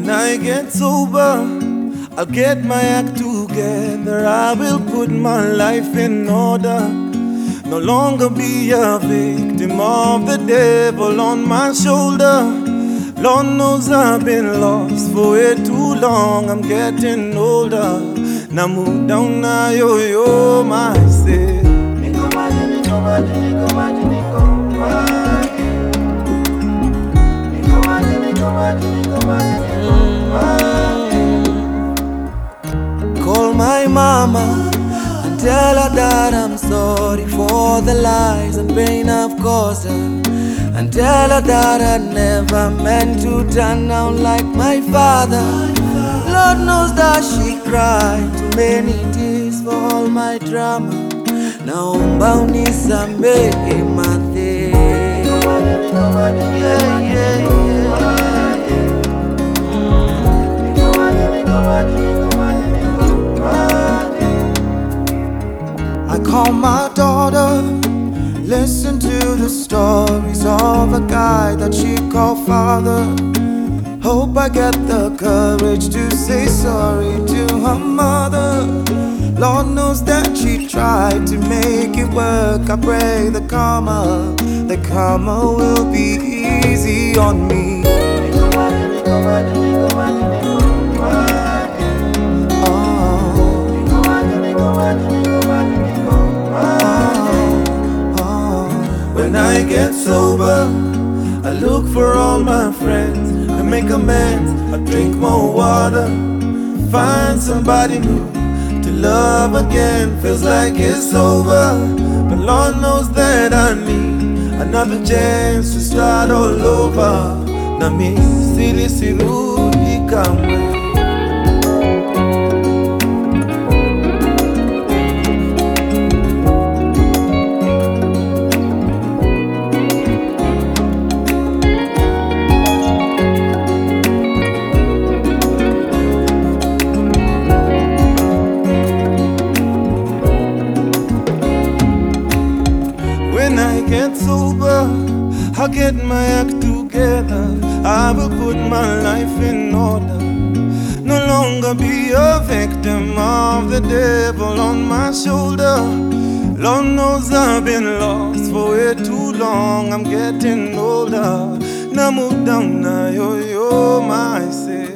When I get sober, I'll get my act together. I will put my life in order. No longer be a victim of the devil on my shoulder. Lord knows I've been lost for way too long. I'm getting older. Now move down now, yo, my say. Call my mama and tell her that I'm sorry for the lies and pain I've caused her, and tell her that I never meant to turn out like my father. Lord knows that she cried too many tears for all my drama. Now bound is a my thing. I call my daughter, listen to the stories of a guy that she called father. Hope I get the courage to say sorry to her mother. Lord knows that she tried to make it work. I pray the karma will be easy on me. When I get sober, I look for all my friends. I make amends, I drink more water. Find somebody new to love again. Feels like it's over, but Lord knows that I need another chance to start all over. Na mi sili sirudi kamwe. When I get sober, I'll get my act together. I will put my life in order. No longer be a victim of the devil on my shoulder. Lord knows I've been lost for way too long. I'm getting older. Now move down now, yo, my say.